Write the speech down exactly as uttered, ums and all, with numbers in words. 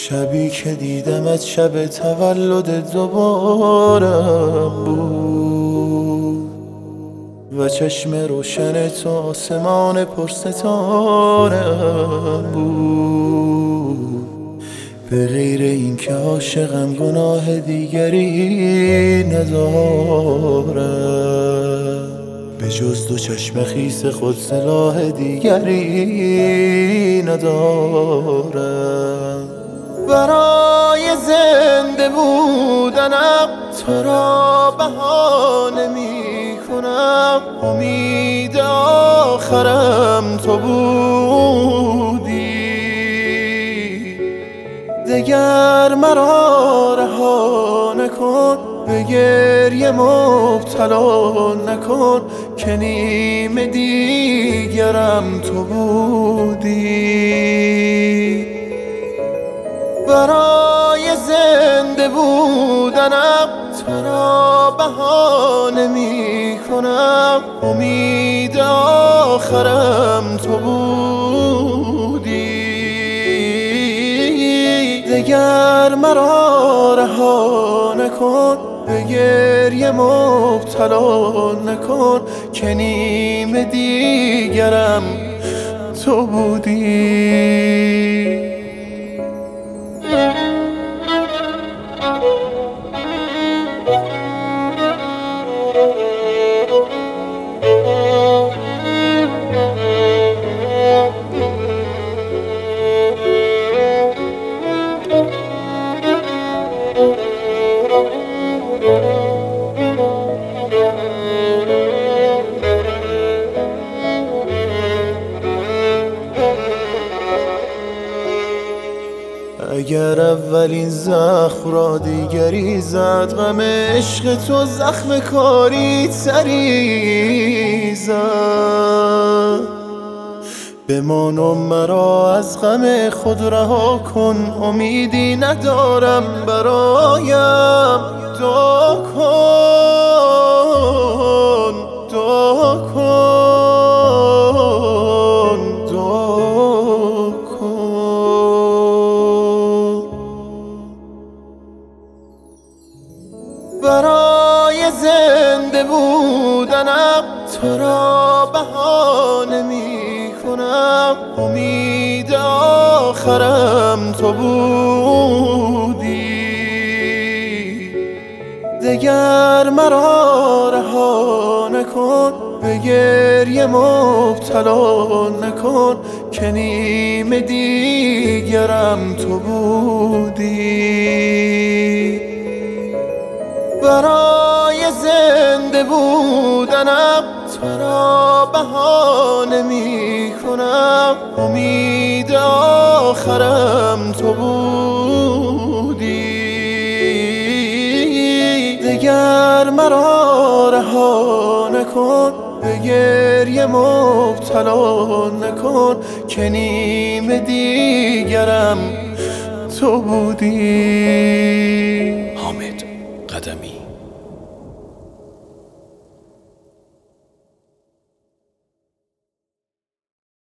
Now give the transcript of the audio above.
شبی که دیدمت شب تولد دوبارم بود و چشم روشن تو آسمان پرستارم بود. به غیر این که عاشقم گناه دیگری ندارم، به جز دو چشم خیس خود سلاح دیگری ندارم. برای زنده بودنم تو را بهانه می کنم، امید آخرم تو بودی. دگر مرا رها نکن، به گریه مبتلا نکن، که نیم دیگرم تو بودی. برای زنده بودنم تو را بهانه می کنم، امید آخرم تو بودی. دگر مرا رها نکن، به گریه مبتلا نکن، که نیم دیگرم تو بودی. اگر اولین زخم را دیگری زد، غم عشق تو زخم کاری تری زد. بمان و مرا از غم خود رها کن، امیدی ندارم برایم. دعا کن دعا کن دعا کن. برای زنده بودنم تو را بهانه می کنم، امید آخرم تو بودی. دگر مرا رها نکن، به گریه مبتلا نکن، که نیم دیگرم تو بودی. برای زنده بودنم تو را بهانه می کنم، امید آخرم تو بودی. دگر مرا رها نکن، به گریه مبتلا نکن، که نیم دیگرم تو بودی. حامد قدمی.